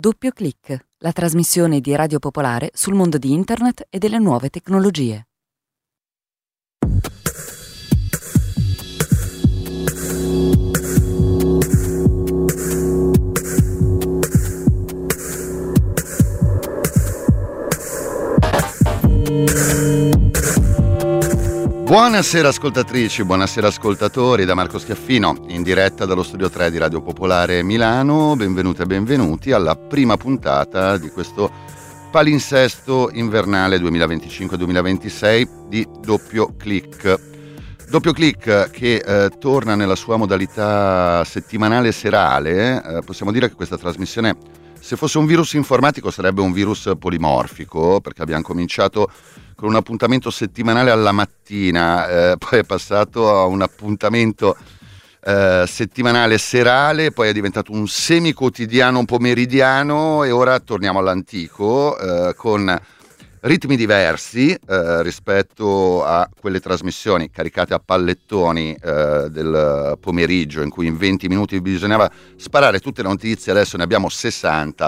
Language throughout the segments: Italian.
Doppio Clic, la trasmissione di Radio Popolare sul mondo di Internet e delle nuove tecnologie. Buonasera ascoltatrici, buonasera ascoltatori, da Marco Schiaffino, in diretta dallo studio 3 di Radio Popolare Milano. Benvenute e benvenuti alla prima puntata di questo palinsesto invernale 2025-2026 di Doppio Clic. Doppio Clic che torna nella sua modalità settimanale serale. Possiamo dire che questa trasmissione, se fosse un virus informatico, sarebbe un virus polimorfico, perché abbiamo cominciato con un appuntamento settimanale alla mattina, poi è passato a un appuntamento settimanale serale, poi è diventato un semi-quotidiano pomeridiano e ora torniamo all'antico con ritmi diversi rispetto a quelle trasmissioni caricate a pallettoni del pomeriggio, in cui in 20 minuti bisognava sparare tutte le notizie. Adesso ne abbiamo 60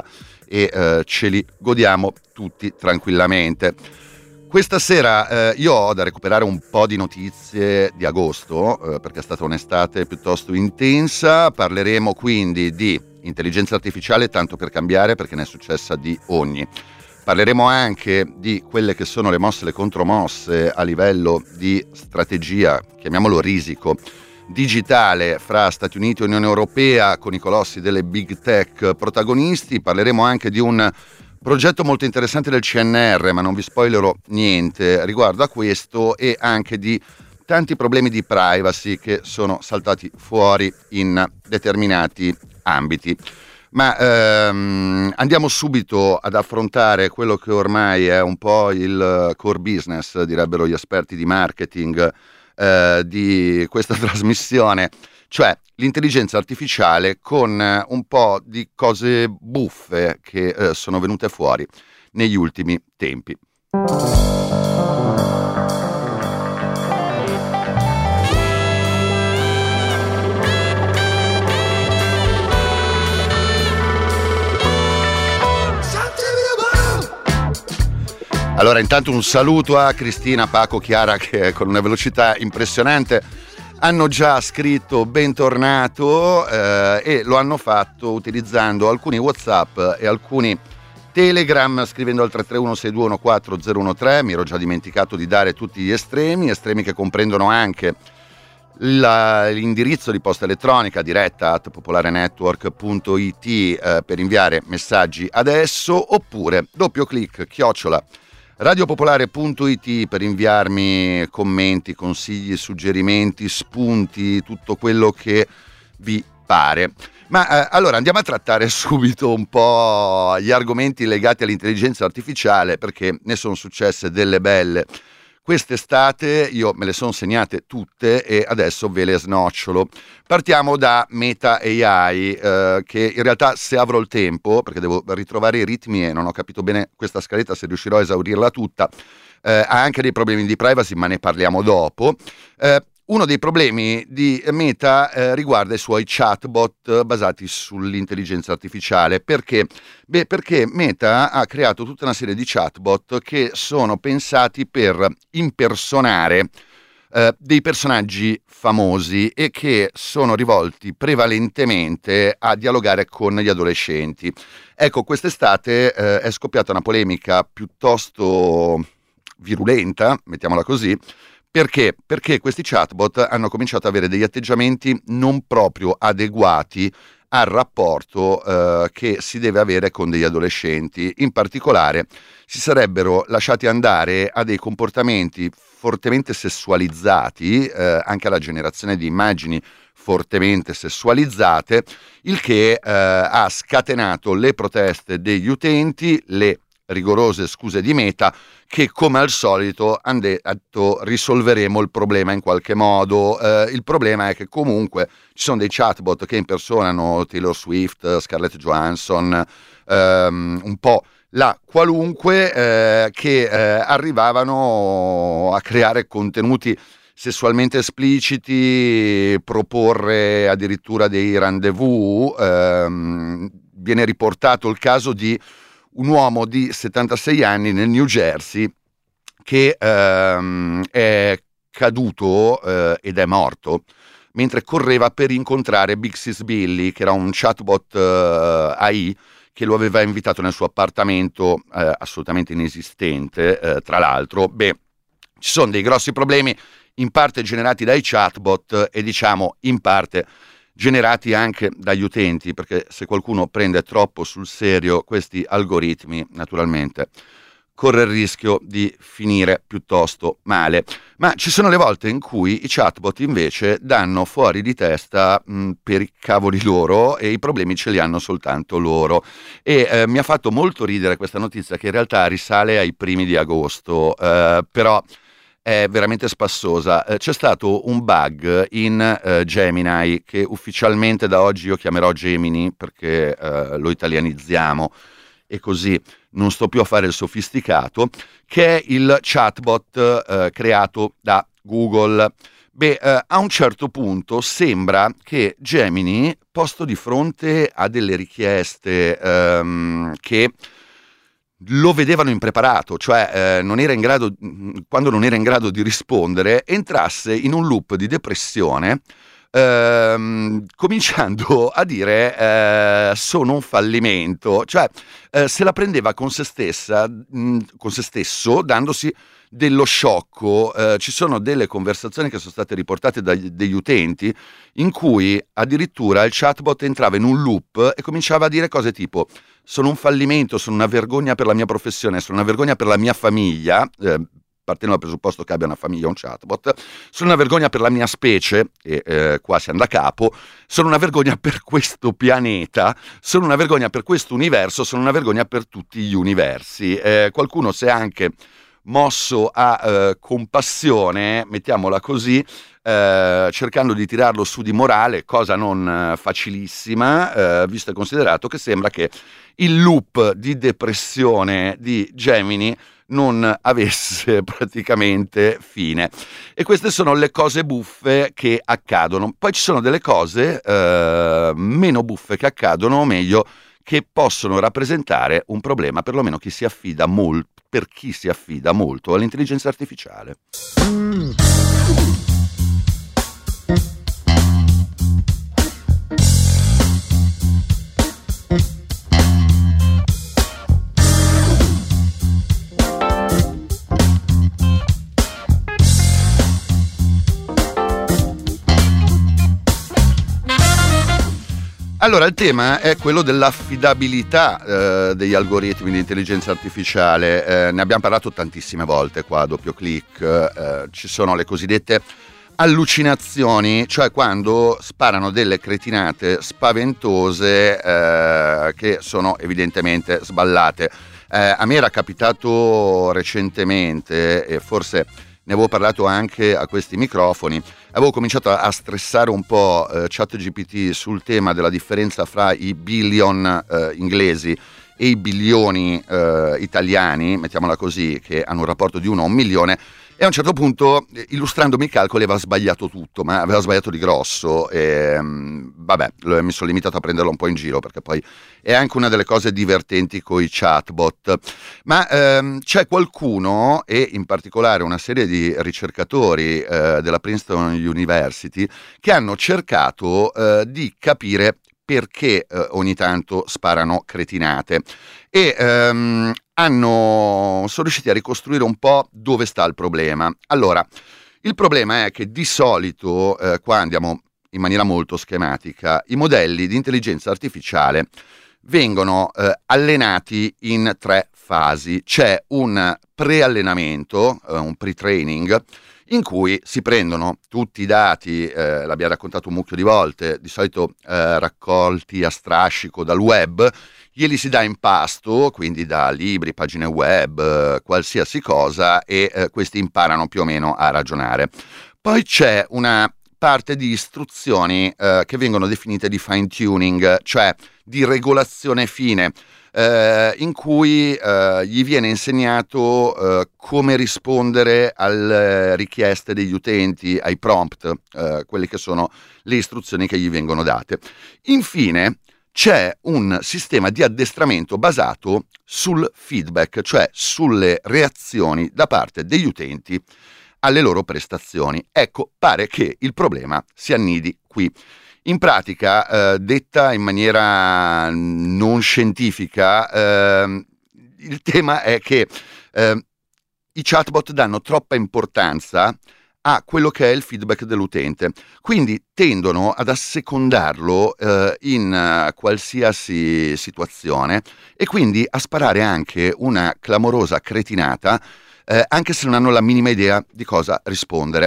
e ce li godiamo tutti tranquillamente. Questa sera io ho da recuperare un po' di notizie di agosto, perché è stata un'estate piuttosto intensa. Parleremo quindi di intelligenza artificiale, tanto per cambiare, perché ne è successa di ogni. Parleremo anche di quelle che sono le mosse, le contromosse a livello di strategia, chiamiamolo risico, digitale fra Stati Uniti e Unione Europea, con i colossi delle big tech protagonisti. Parleremo anche di un progetto molto interessante del CNR, ma non vi spoilerò niente riguardo a questo, e anche di tanti problemi di privacy che sono saltati fuori in determinati ambiti. Ma andiamo subito ad affrontare quello che ormai è un po' il core business, direbbero gli esperti di marketing di questa trasmissione, cioè l'intelligenza artificiale, con un po' di cose buffe che sono venute fuori negli ultimi tempi. Allora, intanto un saluto a Cristina, Paco, Chiara, che con una velocità impressionante hanno già scritto bentornato e lo hanno fatto utilizzando alcuni WhatsApp e alcuni Telegram, scrivendo al 331-621-4013. Mi ero già dimenticato di dare tutti gli estremi che comprendono anche l'indirizzo di posta elettronica diretta@popolarenetwork.it per inviare messaggi adesso, oppure doppio clic @radiopopolare.it per inviarmi commenti, consigli, suggerimenti, spunti, tutto quello che vi pare. Ma allora andiamo a trattare subito un po' gli argomenti legati all'intelligenza artificiale, perché ne sono successe delle belle quest'estate. Io me le sono segnate tutte e adesso ve le snocciolo. Partiamo da Meta AI, che in realtà, se avrò il tempo, perché devo ritrovare i ritmi e non ho capito bene questa scaletta, se riuscirò a esaurirla tutta, ha anche dei problemi di privacy, ma ne parliamo dopo. Uno dei problemi di Meta riguarda i suoi chatbot basati sull'intelligenza artificiale. Perché? Beh, perché Meta ha creato tutta una serie di chatbot che sono pensati per impersonare dei personaggi famosi e che sono rivolti prevalentemente a dialogare con gli adolescenti. Ecco, quest'estate è scoppiata una polemica piuttosto virulenta, mettiamola così. Perché? Perché questi chatbot hanno cominciato ad avere degli atteggiamenti non proprio adeguati al rapporto che si deve avere con degli adolescenti. In particolare si sarebbero lasciati andare a dei comportamenti fortemente sessualizzati, anche alla generazione di immagini fortemente sessualizzate, il che ha scatenato le proteste degli utenti, le rigorose scuse di Meta, che come al solito hanno detto risolveremo il problema in qualche modo. Il problema è che comunque ci sono dei chatbot che impersonano Taylor Swift, Scarlett Johansson, un po' la qualunque, che arrivavano a creare contenuti sessualmente espliciti, proporre addirittura dei rendezvous viene riportato il caso di un uomo di 76 anni nel New Jersey che è caduto ed è morto mentre correva per incontrare Big Sis Billy, che era un chatbot AI che lo aveva invitato nel suo appartamento assolutamente inesistente. Tra l'altro, ci sono dei grossi problemi in parte generati dai chatbot e diciamo in parte generati anche dagli utenti, perché se qualcuno prende troppo sul serio questi algoritmi, naturalmente corre il rischio di finire piuttosto male. Ma ci sono le volte in cui i chatbot invece danno fuori di testa per i cavoli loro, e i problemi ce li hanno soltanto loro. E mi ha fatto molto ridere questa notizia, che in realtà risale ai primi di agosto, però è veramente spassosa. C'è stato un bug in Gemini, che ufficialmente da oggi io chiamerò Gemini perché lo italianizziamo e così non sto più a fare il sofisticato, che è il chatbot creato da Google. A un certo punto sembra che Gemini, posto di fronte a delle richieste che lo vedevano impreparato, cioè non era in grado, quando non era in grado di rispondere, entrasse in un loop di depressione, cominciando a dire sono un fallimento, cioè se la prendeva con se stessa, con se stesso, dandosi dello sciocco. Ci sono delle conversazioni che sono state riportate degli utenti in cui addirittura il chatbot entrava in un loop e cominciava a dire cose tipo: sono un fallimento, sono una vergogna per la mia professione, sono una vergogna per la mia famiglia, partendo dal presupposto che abbia una famiglia un chatbot, sono una vergogna per la mia specie, e qua siamo da capo, sono una vergogna per questo pianeta, sono una vergogna per questo universo, sono una vergogna per tutti gli universi. Qualcuno si è anche mosso a compassione, mettiamola così, cercando di tirarlo su di morale, cosa non facilissima, visto e considerato che sembra che il loop di depressione di Gemini non avesse praticamente fine. E queste sono le cose buffe che accadono. Poi ci sono delle cose meno buffe che accadono, o meglio, che possono rappresentare un problema, perlomeno per chi si affida molto all'intelligenza artificiale. Allora, il tema è quello dell'affidabilità degli algoritmi di intelligenza artificiale. Ne abbiamo parlato tantissime volte qua a Doppio Click. Ci sono le cosiddette allucinazioni, cioè quando sparano delle cretinate spaventose che sono evidentemente sballate. A me era capitato recentemente, e forse ne avevo parlato anche a questi microfoni, avevo cominciato a stressare un po' ChatGPT sul tema della differenza fra i billion inglesi e i bilioni italiani, mettiamola così, che hanno un rapporto di 1 a 1 milione, e a un certo punto, illustrandomi i calcoli, aveva sbagliato tutto, ma aveva sbagliato di grosso, e mi sono limitato a prenderlo un po' in giro, perché poi è anche una delle cose divertenti con i chatbot. Ma c'è qualcuno, e in particolare una serie di ricercatori della Princeton University, che hanno cercato di capire perché ogni tanto sparano cretinate, e sono riusciti a ricostruire un po' dove sta il problema. Allora, il problema è che di solito, qua andiamo in maniera molto schematica, i modelli di intelligenza artificiale vengono allenati in 3 fasi. C'è un preallenamento, un pre-training, in cui si prendono tutti i dati, l'abbiamo raccontato un mucchio di volte, di solito raccolti a strascico dal web, glieli si dà in pasto, quindi da libri, pagine web, qualsiasi cosa, e questi imparano più o meno a ragionare. Poi c'è una parte di istruzioni che vengono definite di fine tuning, cioè di regolazione fine, in cui gli viene insegnato come rispondere alle richieste degli utenti, ai prompt, quelle che sono le istruzioni che gli vengono date. Infine c'è un sistema di addestramento basato sul feedback, cioè sulle reazioni da parte degli utenti alle loro prestazioni. Ecco, pare che il problema si annidi qui. In pratica, detta in maniera non scientifica, il tema è che i chatbot danno troppa importanza a quello che è il feedback dell'utente, quindi tendono ad assecondarlo in qualsiasi situazione e quindi a sparare anche una clamorosa cretinata, anche se non hanno la minima idea di cosa rispondere.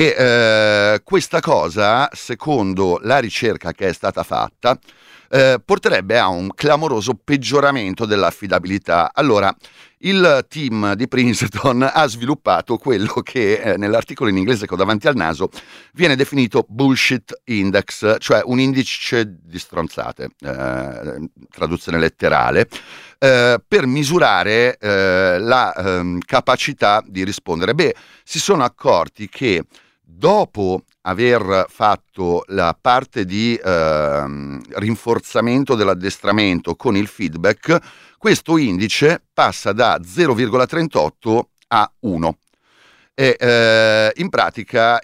E questa cosa, secondo la ricerca che è stata fatta, porterebbe a un clamoroso peggioramento dell'affidabilità. Allora, il team di Princeton ha sviluppato quello che nell'articolo in inglese che ho davanti al naso viene definito bullshit index, cioè un indice di stronzate, traduzione letterale, per misurare la capacità di rispondere. Beh, si sono accorti che dopo aver fatto la parte di rinforzamento dell'addestramento con il feedback, questo indice passa da 0,38 a 1 e in pratica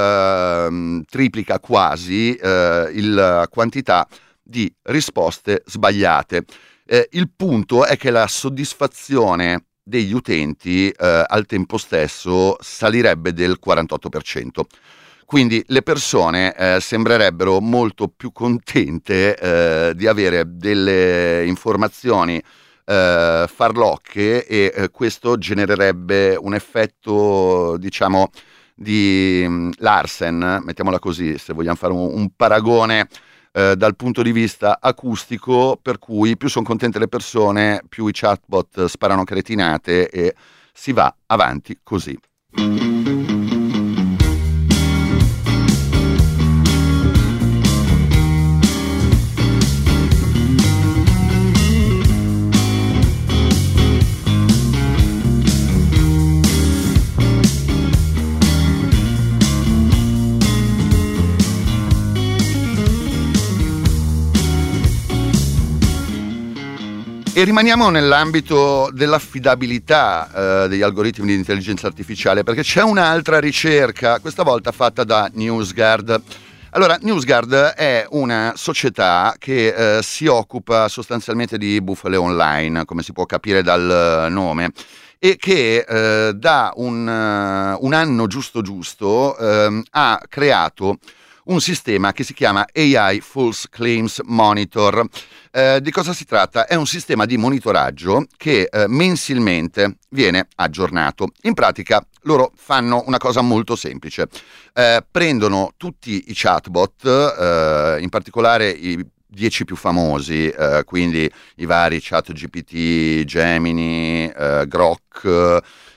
triplica quasi la quantità di risposte sbagliate. Il punto è che la soddisfazione degli utenti al tempo stesso salirebbe del 48%. Quindi le persone sembrerebbero molto più contente di avere delle informazioni farlocche e questo genererebbe un effetto, diciamo, di Larsen, mettiamola così, se vogliamo fare un paragone dal punto di vista acustico, per cui più sono contente le persone, più i chatbot sparano cretinate e si va avanti così. E rimaniamo nell'ambito dell'affidabilità degli algoritmi di intelligenza artificiale, perché c'è un'altra ricerca, questa volta fatta da NewsGuard. Allora, NewsGuard è una società che si occupa sostanzialmente di bufale online, come si può capire dal nome, e che da un anno giusto ha creato un sistema che si chiama AI False Claims Monitor. Di cosa si tratta? È un sistema di monitoraggio che mensilmente viene aggiornato. In pratica loro fanno una cosa molto semplice. Prendono tutti i chatbot, in particolare i 10 più famosi, quindi i vari ChatGPT, Gemini, Grok,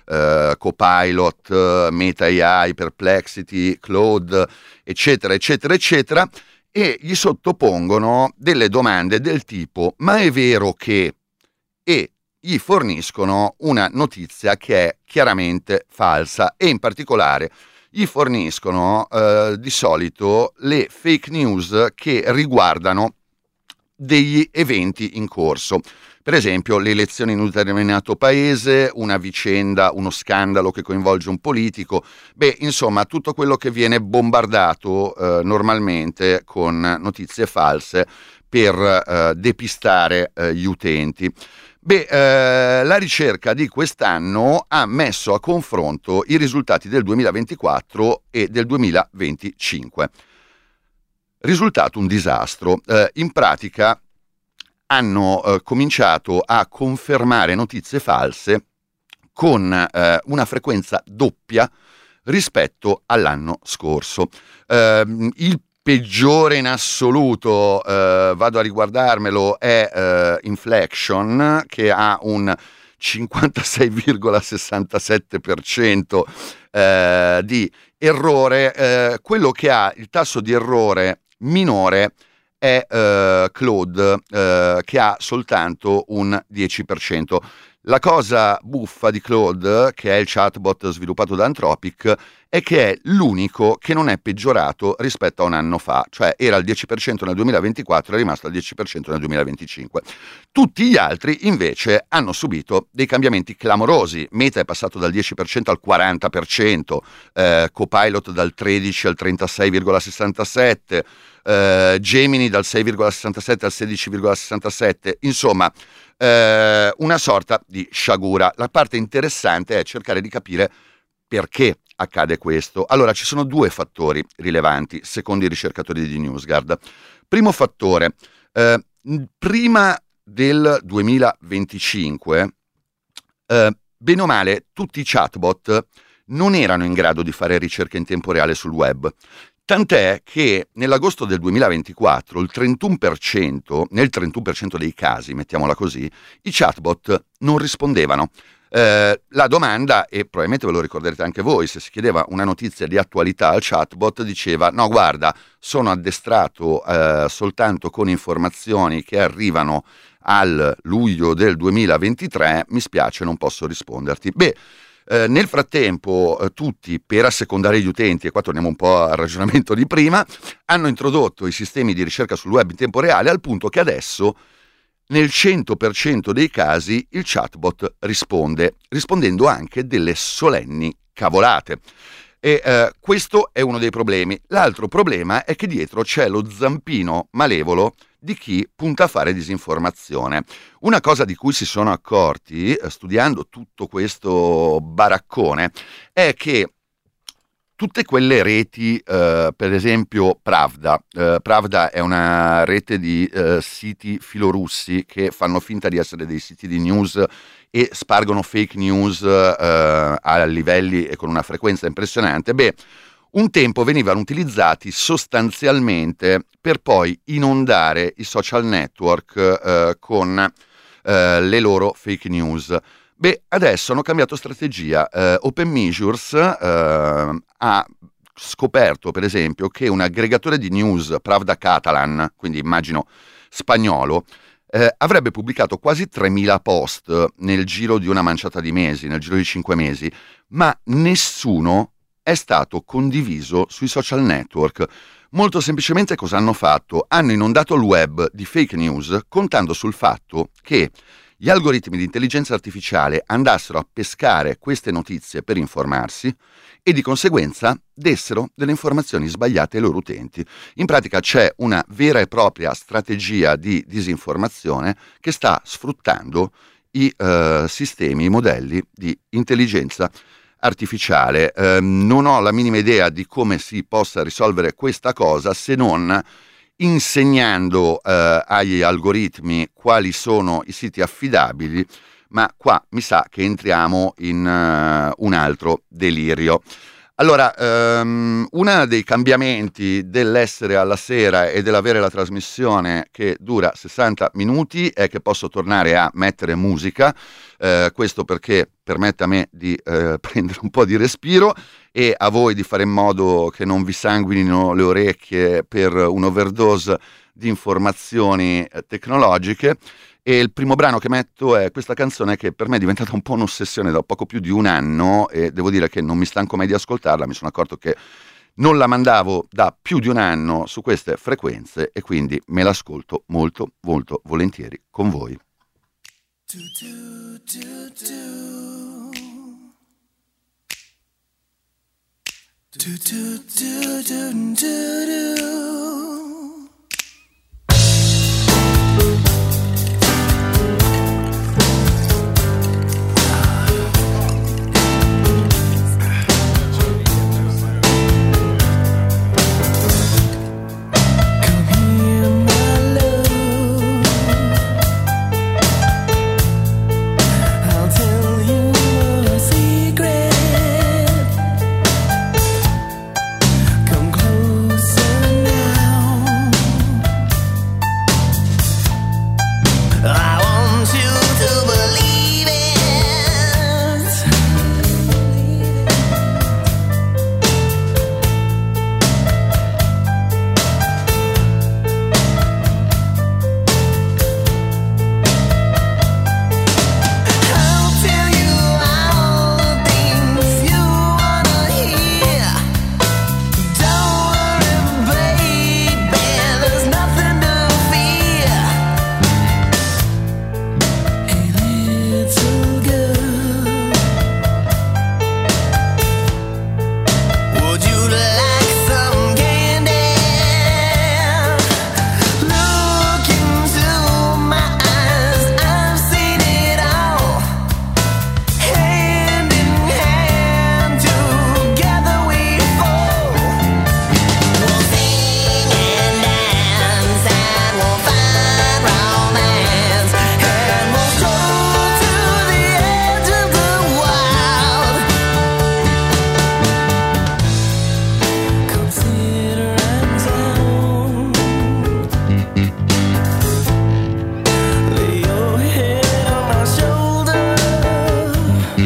Copilot, Meta AI, Perplexity, Claude, eccetera, eccetera, eccetera, e gli sottopongono delle domande del tipo: ma è vero che? E gli forniscono una notizia che è chiaramente falsa e in particolare gli forniscono di solito le fake news che riguardano degli eventi in corso. Per esempio, le elezioni in un determinato paese, una vicenda, uno scandalo che coinvolge un politico. Beh, insomma, tutto quello che viene bombardato normalmente con notizie false per depistare gli utenti. Beh, la ricerca di quest'anno ha messo a confronto i risultati del 2024 e del 2025. Risultato un disastro. In pratica hanno cominciato a confermare notizie false con una frequenza doppia rispetto all'anno scorso. Il peggiore in assoluto, vado a riguardarmelo, è Inflection, che ha un 56,67% di errore. Quello che ha il tasso di errore minore è Claude, che ha soltanto un 10%. La cosa buffa di Claude, che è il chatbot sviluppato da Anthropic, è che è l'unico che non è peggiorato rispetto a un anno fa, cioè era al 10% nel 2024 e è rimasto al 10% nel 2025. Tutti gli altri invece hanno subito dei cambiamenti clamorosi. Meta è passato dal 10% al 40%, Copilot dal 13 al 36,67%, Gemini dal 6,67 al 16,67, insomma una sorta di sciagura. La parte interessante è cercare di capire perché accade questo. Allora, ci sono due fattori rilevanti secondo i ricercatori di NewsGuard. Primo fattore, prima del 2025 bene o male tutti i chatbot non erano in grado di fare ricerche in tempo reale sul web. Tant'è che nell'agosto del 2024 nel 31% dei casi, mettiamola così, i chatbot non rispondevano. La domanda, e probabilmente ve lo ricorderete anche voi, se si chiedeva una notizia di attualità al chatbot, diceva: no, guarda, sono addestrato soltanto con informazioni che arrivano al luglio del 2023, mi spiace, non posso risponderti. Nel frattempo tutti, per assecondare gli utenti, e qua torniamo un po' al ragionamento di prima, hanno introdotto i sistemi di ricerca sul web in tempo reale, al punto che adesso nel 100% dei casi il chatbot risponde, rispondendo anche delle solenni cavolate. E questo è uno dei problemi. L'altro problema è che dietro c'è lo zampino malevolo di chi punta a fare disinformazione. Una cosa di cui si sono accorti, studiando tutto questo baraccone, è che tutte quelle reti, per esempio Pravda è una rete di siti filorussi che fanno finta di essere dei siti di news e spargono fake news a livelli e con una frequenza impressionante. Un tempo venivano utilizzati sostanzialmente per poi inondare i social network con le loro fake news. Adesso hanno cambiato strategia. Open Measures ha scoperto, per esempio, che un aggregatore di news, Pravda Catalan, quindi immagino spagnolo, avrebbe pubblicato quasi 3.000 post nel giro di una manciata di mesi, nel giro di 5 mesi, ma nessuno è stato condiviso sui social network. Molto semplicemente cosa hanno fatto? Hanno inondato il web di fake news contando sul fatto che gli algoritmi di intelligenza artificiale andassero a pescare queste notizie per informarsi e di conseguenza dessero delle informazioni sbagliate ai loro utenti. In pratica c'è una vera e propria strategia di disinformazione che sta sfruttando i sistemi, i modelli di intelligenza artificiale. Non ho la minima idea di come si possa risolvere questa cosa se non insegnando agli algoritmi quali sono i siti affidabili, ma qua mi sa che entriamo in un altro delirio. Allora, uno dei cambiamenti dell'essere alla sera e dell'avere la trasmissione che dura 60 minuti è che posso tornare a mettere musica, questo perché permette a me di prendere un po' di respiro e a voi di fare in modo che non vi sanguinino le orecchie per un'overdose di informazioni tecnologiche. E il primo brano che metto è questa canzone che per me è diventata un po' un'ossessione da poco più di un anno e devo dire che non mi stanco mai di ascoltarla. Mi sono accorto che non la mandavo da più di un anno su queste frequenze e quindi me l'ascolto molto molto volentieri con voi. Come closer now.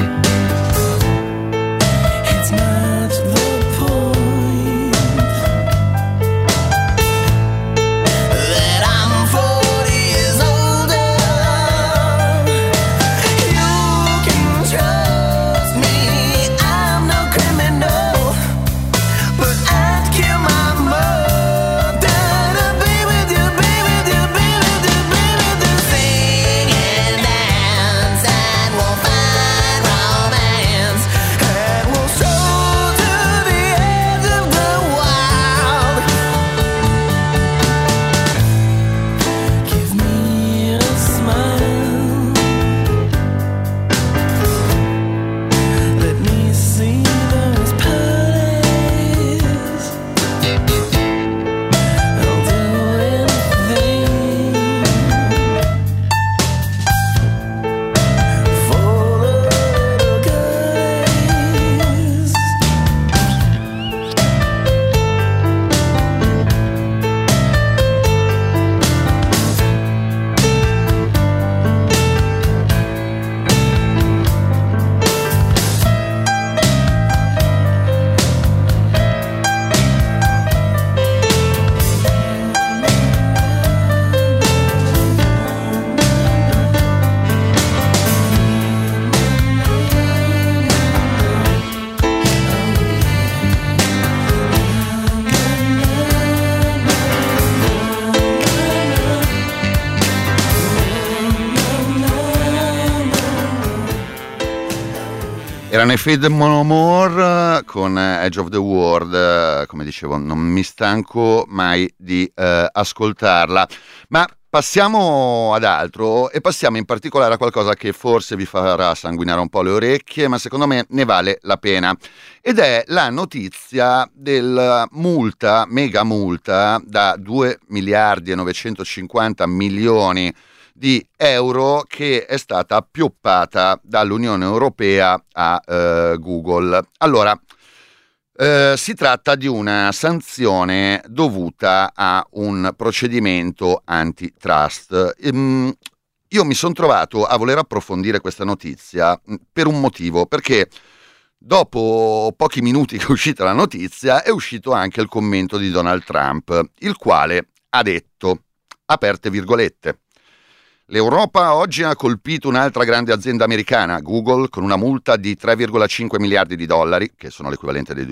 Erano i Feed No More con Edge of the World, come dicevo non mi stanco mai di ascoltarla, ma passiamo ad altro e passiamo in particolare a qualcosa che forse vi farà sanguinare un po' le orecchie, ma secondo me ne vale la pena, ed è la notizia del mega multa da 2 miliardi e 950 milioni di euro che è stata appioppata dall'Unione Europea a Google. Allora, si tratta di una sanzione dovuta a un procedimento antitrust. Io mi sono trovato a voler approfondire questa notizia per un motivo, perché dopo pochi minuti che è uscita la notizia è uscito anche il commento di Donald Trump, il quale ha detto, aperte virgolette, l'Europa oggi ha colpito un'altra grande azienda americana, Google, con una multa di 3,5 miliardi di dollari, che sono l'equivalente dei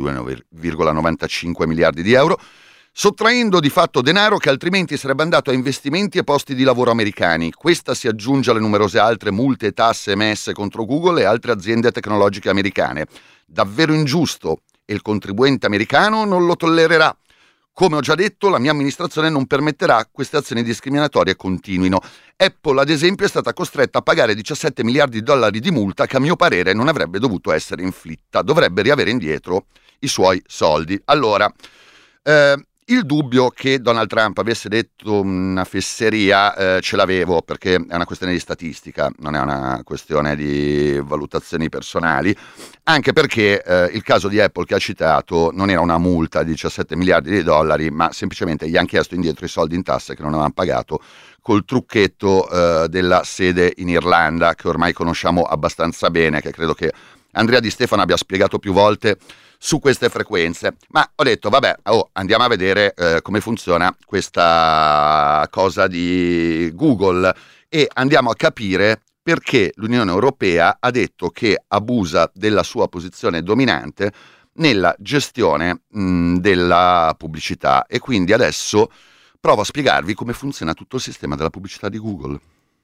2,95 miliardi di euro, sottraendo di fatto denaro che altrimenti sarebbe andato a investimenti e posti di lavoro americani. Questa si aggiunge alle numerose altre multe e tasse emesse contro Google e altre aziende tecnologiche americane. Davvero ingiusto, e il contribuente americano non lo tollererà. Come ho già detto, la mia amministrazione non permetterà queste azioni discriminatorie continuino. Apple, ad esempio, è stata costretta a pagare 17 miliardi di dollari di multa che a mio parere non avrebbe dovuto essere inflitta. Dovrebbe riavere indietro i suoi soldi. Allora, il dubbio che Donald Trump avesse detto una fesseria ce l'avevo, perché è una questione di statistica, non è una questione di valutazioni personali, anche perché il caso di Apple che ha citato non era una multa di 17 miliardi di dollari, ma semplicemente gli hanno chiesto indietro i soldi in tasse che non avevano pagato col trucchetto della sede in Irlanda, che ormai conosciamo abbastanza bene, che credo che Andrea Di Stefano abbia spiegato più volte su queste frequenze. Ma ho detto vabbè, andiamo a vedere come funziona questa cosa di Google e andiamo a capire perché l'Unione Europea ha detto che abusa della sua posizione dominante nella gestione della pubblicità, e quindi adesso provo a spiegarvi come funziona tutto il sistema della pubblicità di Google.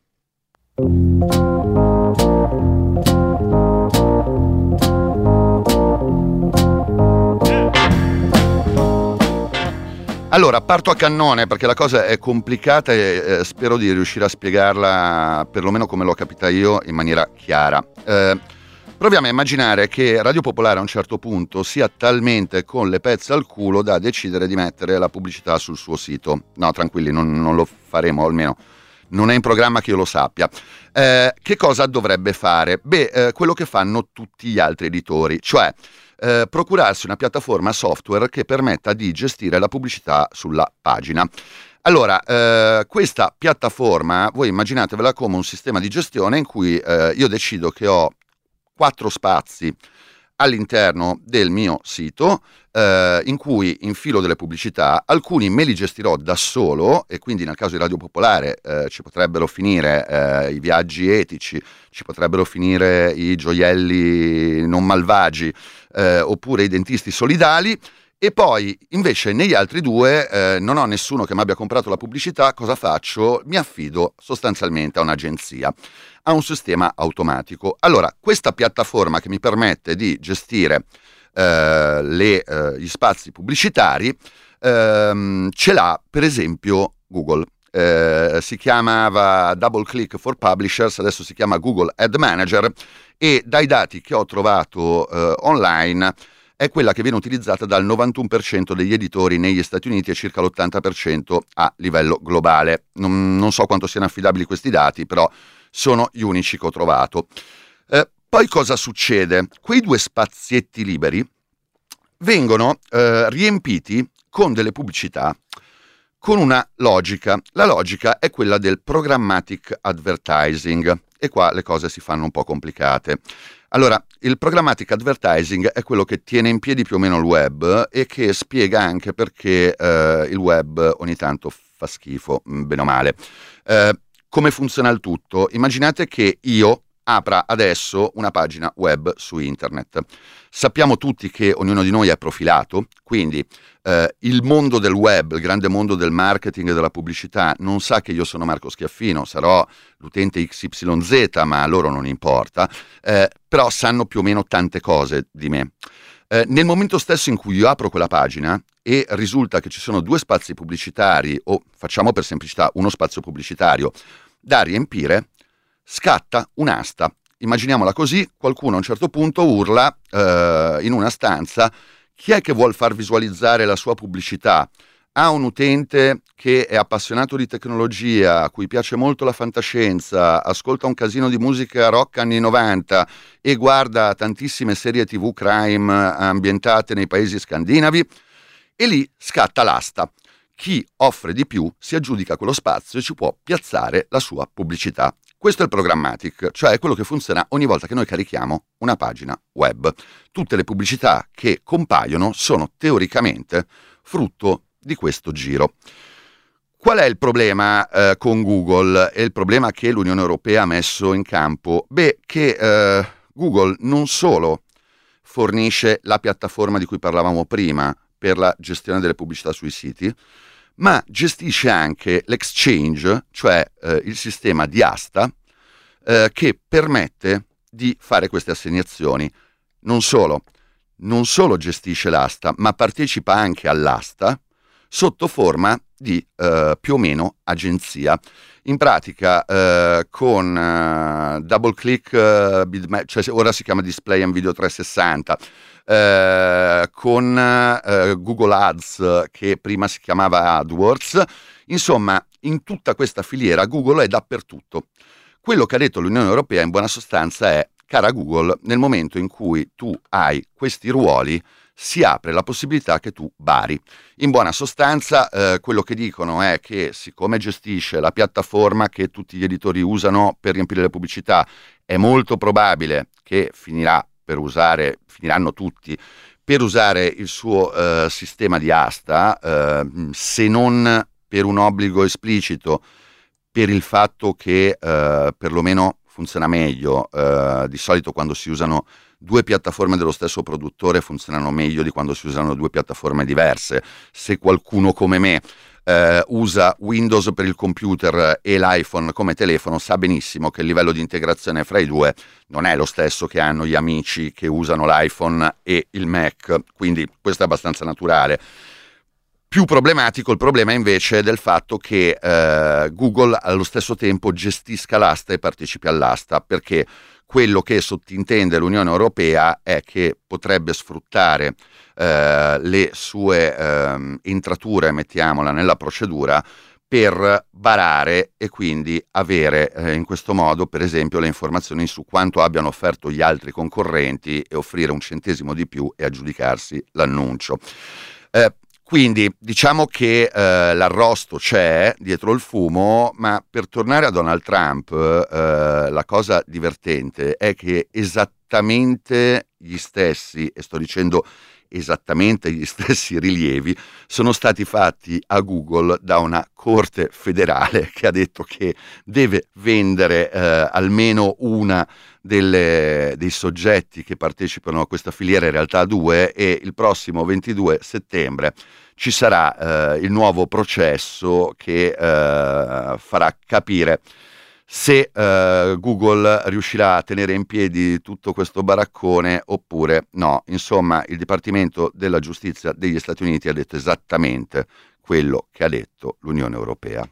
Allora, parto a cannone perché la cosa è complicata e spero di riuscire a spiegarla perlomeno come l'ho capita io in maniera chiara. Proviamo a immaginare che Radio Popolare a un certo punto sia talmente con le pezze al culo da decidere di mettere la pubblicità sul suo sito. No, tranquilli, non lo faremo, almeno non è in programma che io lo sappia. Che cosa dovrebbe fare? Quello che fanno tutti gli altri editori, cioè procurarsi una piattaforma software che permetta di gestire la pubblicità sulla pagina. Allora, questa piattaforma, voi immaginatevela come un sistema di gestione in cui io decido che ho 4 spazi all'interno del mio sito in cui infilo delle pubblicità. Alcuni me li gestirò da solo, e quindi nel caso di Radio Popolare ci potrebbero finire i viaggi etici, ci potrebbero finire i gioielli non malvagi, oppure i dentisti solidali. E poi invece negli altri 2 non ho nessuno che mi abbia comprato la pubblicità. Cosa faccio? Mi affido sostanzialmente a un'agenzia, a un sistema automatico. Allora, questa piattaforma che mi permette di gestire gli spazi pubblicitari ce l'ha per esempio Google. Si chiamava Double Click for Publishers, adesso si chiama Google Ad Manager, e dai dati che ho trovato online è quella che viene utilizzata dal 91% degli editori negli Stati Uniti e circa l'80% a livello globale. Non so quanto siano affidabili questi dati, però sono gli unici che ho trovato. Poi cosa succede? Quei 2 spazietti liberi vengono riempiti con delle pubblicità con una logica. La logica è quella del programmatic advertising, e qua le cose si fanno un po' complicate. Allora, il programmatic advertising è quello che tiene in piedi più o meno il web e che spiega anche perché il web ogni tanto fa schifo, bene o male. Come funziona il tutto? Immaginate che io apra adesso una pagina web su internet. Sappiamo tutti che ognuno di noi è profilato, quindi il mondo del web, il grande mondo del marketing e della pubblicità non sa che io sono Marco Schiaffino, sarò l'utente XYZ, ma a loro non importa, però sanno più o meno tante cose di me. Nel momento stesso in cui io apro quella pagina e risulta che ci sono 2 spazi pubblicitari, o facciamo per semplicità uno spazio pubblicitario da riempire, scatta un'asta. Immaginiamola così: qualcuno a un certo punto urla in una stanza: chi è che vuol far visualizzare la sua pubblicità a un utente che è appassionato di tecnologia, a cui piace molto la fantascienza, ascolta un casino di musica rock anni 90 e guarda tantissime serie TV crime ambientate nei paesi scandinavi? E lì scatta l'asta. Chi offre di più si aggiudica quello spazio e ci può piazzare la sua pubblicità. Questo è il programmatic, cioè quello che funziona ogni volta che noi carichiamo una pagina web. Tutte le pubblicità che compaiono sono teoricamente frutto di questo giro. Qual è il problema con Google? È il problema che l'Unione Europea ha messo in campo? Beh, che Google non solo fornisce la piattaforma di cui parlavamo prima per la gestione delle pubblicità sui siti, ma gestisce anche l'exchange, cioè il sistema di asta che permette di fare queste assegnazioni. Non solo gestisce l'asta, ma partecipa anche all'asta sotto forma di più o meno agenzia. In pratica con Double Click, cioè ora si chiama Display and Video 360, con Google Ads, che prima si chiamava AdWords. Insomma, in tutta questa filiera Google è dappertutto. Quello che ha detto l'Unione Europea in buona sostanza è: cara Google, nel momento in cui tu hai questi ruoli si apre la possibilità che tu vari. In buona sostanza quello che dicono è che, siccome gestisce la piattaforma che tutti gli editori usano per riempire le pubblicità, è molto probabile che finiranno tutti per usare il suo sistema di asta, se non per un obbligo esplicito, per il fatto che perlomeno funziona meglio. Di solito quando si usano 2 piattaforme dello stesso produttore funzionano meglio di quando si usano 2 piattaforme diverse. Se qualcuno come me usa Windows per il computer e l'iPhone come telefono, sa benissimo che il livello di integrazione fra i 2 non è lo stesso che hanno gli amici che usano l'iPhone e il Mac, quindi questo è abbastanza naturale. Più problematico il problema invece è del fatto che Google allo stesso tempo gestisca l'asta e partecipi all'asta, perché quello che sottintende l'Unione Europea è che potrebbe sfruttare le sue entrature, mettiamola, nella procedura per barare e quindi avere in questo modo, per esempio, le informazioni su quanto abbiano offerto gli altri concorrenti e offrire un centesimo di più e aggiudicarsi l'annuncio. Quindi diciamo che l'arrosto c'è dietro il fumo, ma per tornare a Donald Trump, la cosa divertente è che esattamente gli stessi, e sto dicendo esattamente gli stessi rilievi, sono stati fatti a Google da una corte federale che ha detto che deve vendere almeno una dei soggetti che partecipano a questa filiera, in realtà 2, e il prossimo 22 settembre ci sarà il nuovo processo che farà capire se Google riuscirà a tenere in piedi tutto questo baraccone oppure no. Insomma, il Dipartimento della Giustizia degli Stati Uniti ha detto esattamente quello che ha detto l'Unione Europea.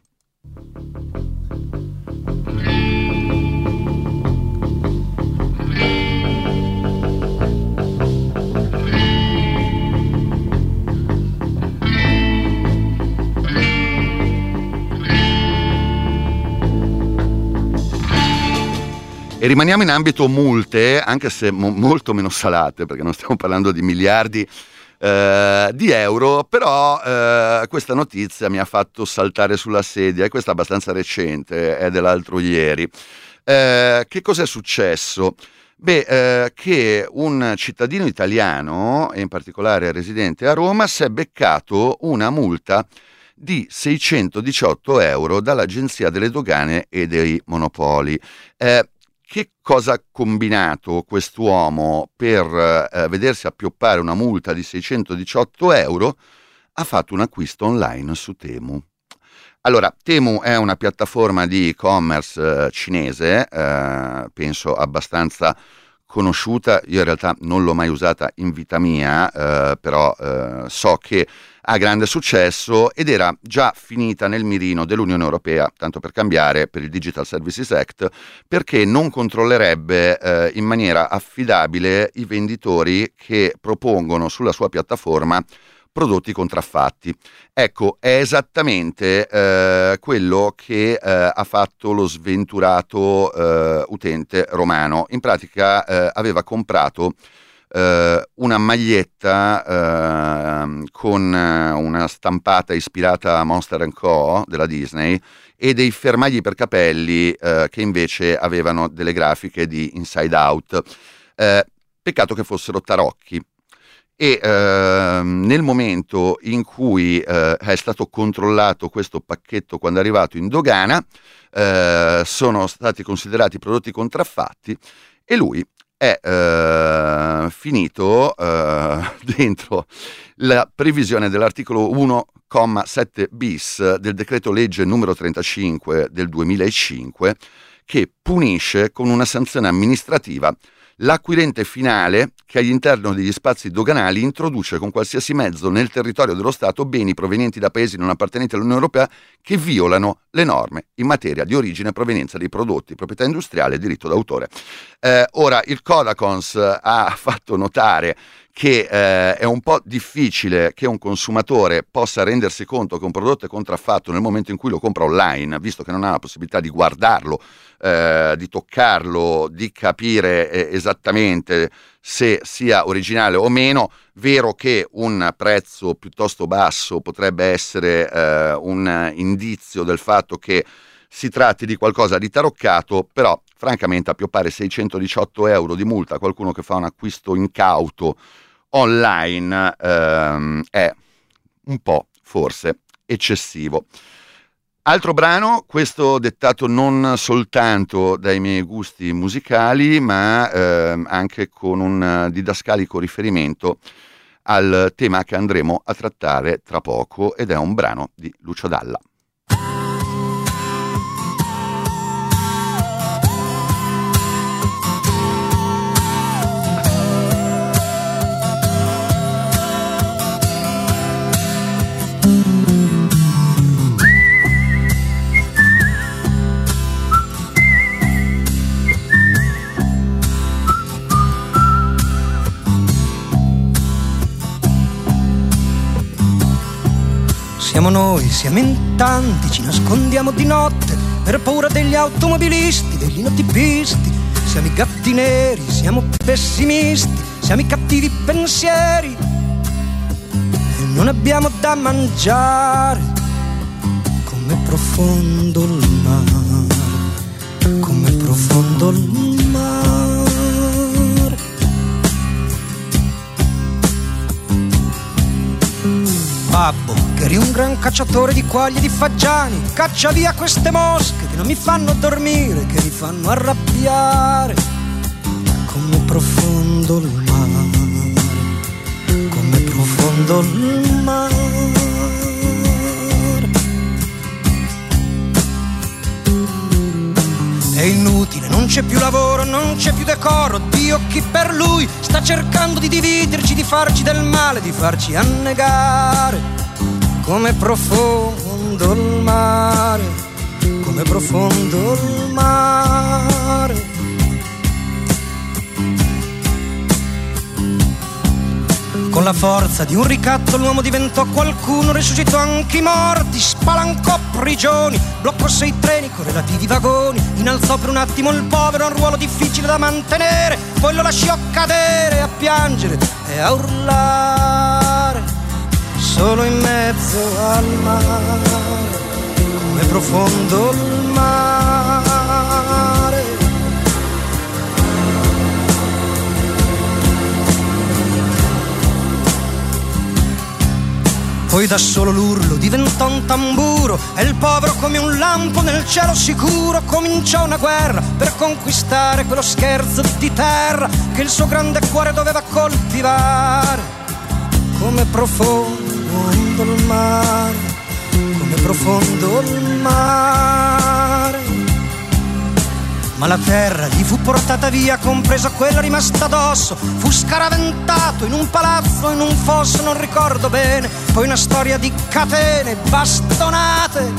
E rimaniamo in ambito multe, anche se molto meno salate, perché non stiamo parlando di miliardi di euro, però questa notizia mi ha fatto saltare sulla sedia, e questa è abbastanza recente, è dell'altro ieri. Che cos'è successo? Che un cittadino italiano, e in particolare residente a Roma, si è beccato una multa di 618 euro dall'Agenzia delle Dogane e dei Monopoli. Che cosa ha combinato quest'uomo per vedersi appioppare una multa di 618 euro? Ha fatto un acquisto online su Temu. Allora, Temu è una piattaforma di e-commerce cinese, penso abbastanza conosciuta. Io in realtà non l'ho mai usata in vita mia, però so che ha grande successo ed era già finita nel mirino dell'Unione Europea, tanto per cambiare, per il Digital Services Act, perché non controllerebbe in maniera affidabile i venditori che propongono sulla sua piattaforma prodotti contraffatti. Ecco, è esattamente quello che ha fatto lo sventurato utente romano. In pratica aveva comprato una maglietta con una stampata ispirata a Monster & Co. della Disney e dei fermagli per capelli che invece avevano delle grafiche di Inside Out. Peccato che fossero tarocchi. E nel momento in cui è stato controllato questo pacchetto quando è arrivato in dogana, sono stati considerati prodotti contraffatti e lui è finito dentro la previsione dell'articolo 1,7 bis del decreto legge numero 35 del 2005, che punisce con una sanzione amministrativa l'acquirente finale che all'interno degli spazi doganali introduce con qualsiasi mezzo nel territorio dello Stato beni provenienti da paesi non appartenenti all'Unione Europea che violano le norme in materia di origine e provenienza dei prodotti, proprietà industriale e diritto d'autore. Ora, il Codacons ha fatto notare che è un po' difficile che un consumatore possa rendersi conto che un prodotto è contraffatto nel momento in cui lo compra online, visto che non ha la possibilità di guardarlo, di toccarlo, di capire esattamente se sia originale o meno. Vero che un prezzo piuttosto basso potrebbe essere un indizio del fatto che si tratti di qualcosa di taroccato, però francamente appioppare 618 euro di multa a qualcuno che fa un acquisto incauto online è un po' forse eccessivo. Altro brano, questo dettato non soltanto dai miei gusti musicali, ma anche con un didascalico riferimento al tema che andremo a trattare tra poco, ed è un brano di Lucio Dalla. Siamo noi, siamo in tanti, ci nascondiamo di notte per paura degli automobilisti, degli notipisti. Siamo i gatti neri, siamo pessimisti, siamo i cattivi pensieri. E non abbiamo da mangiare. Com'è profondo il mare, com'è profondo il mare. Babbo, che eri un gran cacciatore di quaglie e di fagiani, caccia via queste mosche che non mi fanno dormire, che mi fanno arrabbiare. Com'è profondo il mare, com'è profondo il mare. È inutile, non c'è più lavoro, non c'è più decoro. Dio, chi per lui sta cercando di dividerci, di farci del male, di farci annegare. Com'è profondo il mare, com'è profondo il mare. Con la forza di un ricatto l'uomo diventò qualcuno, risuscitò anche i morti, spalancò prigioni, bloccò 6 treni con relativi vagoni, innalzò per un attimo il povero a un ruolo difficile da mantenere, poi lo lasciò cadere a piangere e a urlare, solo in mezzo al mare. Com'è profondo il mare. Poi da solo l'urlo diventò un tamburo e il povero come un lampo nel cielo sicuro cominciò una guerra per conquistare quello scherzo di terra che il suo grande cuore doveva coltivare. Com'è profondo il mare, com'è profondo il mare. Ma la terra gli fu portata via, compresa quella rimasta addosso. Fu scaraventato in un palazzo, in un fosso, non ricordo bene. Poi una storia di catene, bastonate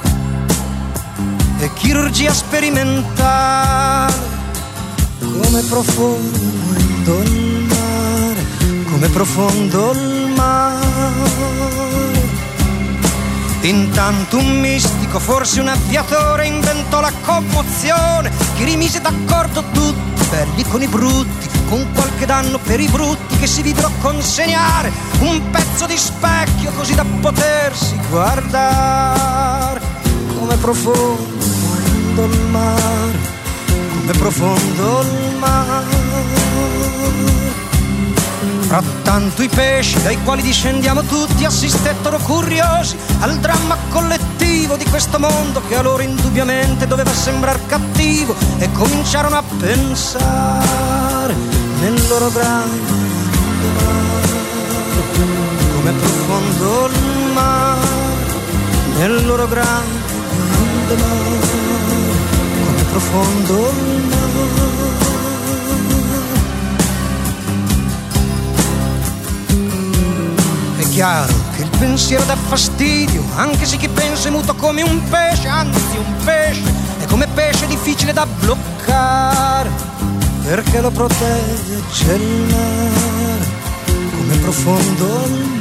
e chirurgia sperimentale. Com'è profondo il mare, com'è profondo il mare. Intanto un mistico, forse un aviatore, inventò la commozione che rimise d'accordo tutti, belli con i brutti, con qualche danno per i brutti che si videro consegnare un pezzo di specchio così da potersi guardare. Com'è profondo il mare, com'è profondo il mare. Frattanto i pesci dai quali discendiamo tutti assistettero curiosi al dramma collettivo di questo mondo che a loro indubbiamente doveva sembrar cattivo e cominciarono a pensare nel loro grande mare. Com'è profondo il mare, nel loro grande mare. Com'è profondo il mare. È chiaro che il pensiero dà fastidio, anche se chi pensa è muto come un pesce, anzi un pesce è come pesce difficile da bloccare, perché lo protegge il mare, come profondo il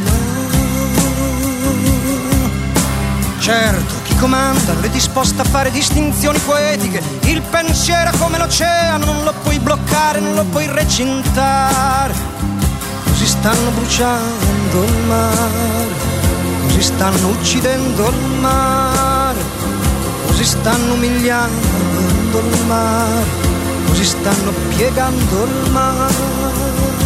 mare. Certo, chi comanda non è disposto a fare distinzioni poetiche, il pensiero è come l'oceano, non lo puoi bloccare, non lo puoi recintare. Così stanno bruciando il mare, così stanno uccidendo il mare, così stanno umiliando il mare, così stanno piegando il mare.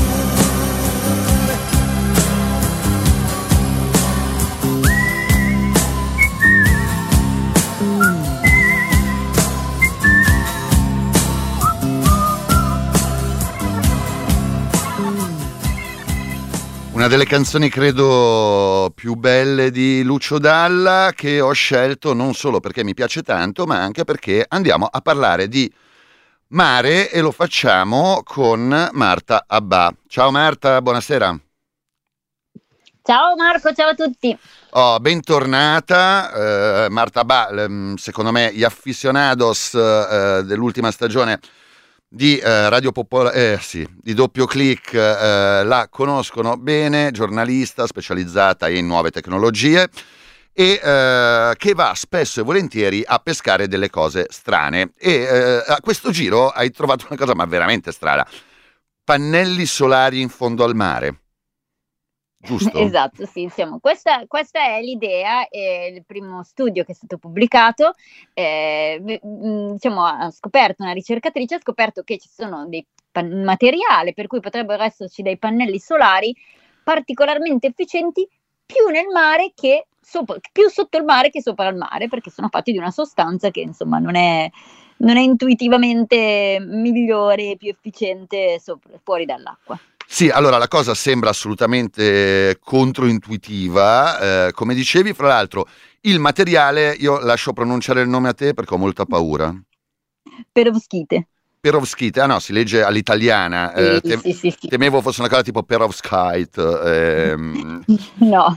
Una delle canzoni credo più belle di Lucio Dalla, che ho scelto non solo perché mi piace tanto, ma anche perché andiamo a parlare di mare e lo facciamo con Marta Abbà. Ciao Marta, buonasera. Ciao Marco, ciao a tutti. Bentornata. Marta Abbà, secondo me gli aficionados dell'ultima stagione di Radio Popolare, di Doppio Click, la conoscono bene, giornalista specializzata in nuove tecnologie e che va spesso e volentieri a pescare delle cose strane e a questo giro hai trovato una cosa ma veramente strana: pannelli solari in fondo al mare. giusto? Esatto, sì, insomma, questa è l'idea, il primo studio che è stato pubblicato, diciamo, una ricercatrice ha scoperto che ci sono dei materiali per cui potrebbero esserci dei pannelli solari particolarmente efficienti più nel mare che più sotto il mare che sopra il mare, perché sono fatti di una sostanza che insomma non è intuitivamente migliore e più efficiente fuori dall'acqua. Sì, allora la cosa sembra assolutamente controintuitiva, come dicevi, fra l'altro il materiale, io lascio pronunciare il nome a te perché ho molta paura. Perovskite. Perovskite, no, si legge all'italiana, sì. temevo fosse una cosa tipo perovskite. No.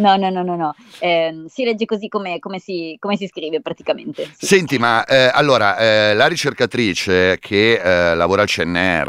Si legge così come si scrive praticamente. Sì. Senti, ma allora, la ricercatrice che lavora al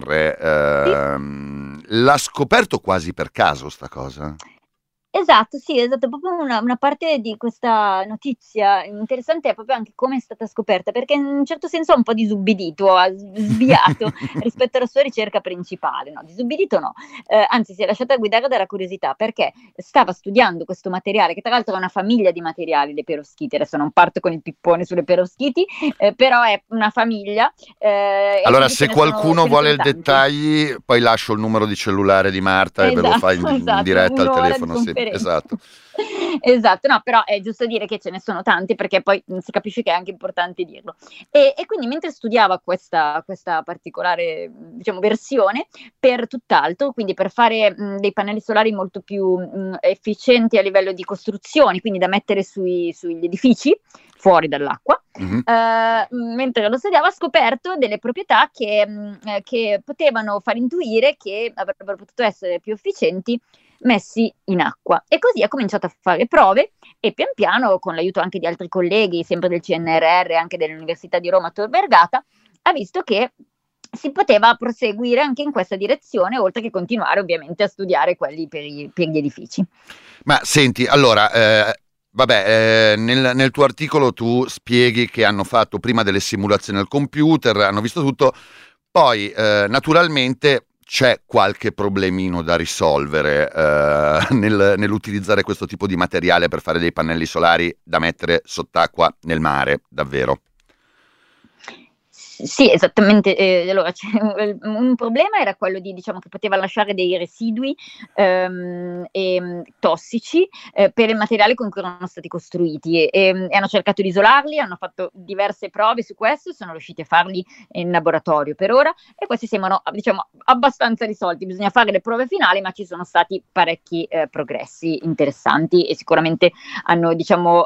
CNR l'ha scoperto quasi per caso sta cosa? Esatto, proprio una parte di questa notizia interessante è proprio anche come è stata scoperta, perché in un certo senso ha un po' disubbidito, ha sviato rispetto alla sua ricerca principale, no, disubbidito no, anzi si è lasciata guidare dalla curiosità, perché stava studiando questo materiale, che tra l'altro è una famiglia di materiali, le perovskite, adesso non parto con il pippone sulle perovskiti, però è una famiglia. Allora se qualcuno vuole i dettagli, poi lascio il numero di cellulare di Marta e ve lo fa in diretta al telefono. Sì. Esatto, no, però è giusto dire che ce ne sono tanti, perché poi si capisce che è anche importante dirlo. E quindi mentre studiava questa particolare, diciamo, versione per tutt'altro, quindi per fare dei pannelli solari molto più efficienti a livello di costruzioni, quindi da mettere sugli edifici fuori dall'acqua, mentre lo studiava ha scoperto delle proprietà che potevano far intuire che avrebbero potuto essere più efficienti messi in acqua, e così ha cominciato a fare prove e pian piano, con l'aiuto anche di altri colleghi, sempre del CNRR, anche dell'Università di Roma Tor Vergata, ha visto che si poteva proseguire anche in questa direzione, oltre che continuare ovviamente a studiare quelli per gli edifici. Ma senti, allora nel tuo articolo tu spieghi che hanno fatto prima delle simulazioni al computer, hanno visto tutto, poi naturalmente c'è qualche problemino da risolvere nell'utilizzare questo tipo di materiale per fare dei pannelli solari da mettere sott'acqua nel mare, davvero? Sì, esattamente. Allora, un problema era quello di, diciamo, che poteva lasciare dei residui tossici per il materiale con cui erano stati costruiti, e hanno cercato di isolarli, hanno fatto diverse prove su questo, sono riusciti a farli in laboratorio per ora, e questi sembrano, diciamo, abbastanza risolti. Bisogna fare le prove finali, ma ci sono stati parecchi progressi interessanti, e sicuramente hanno, diciamo,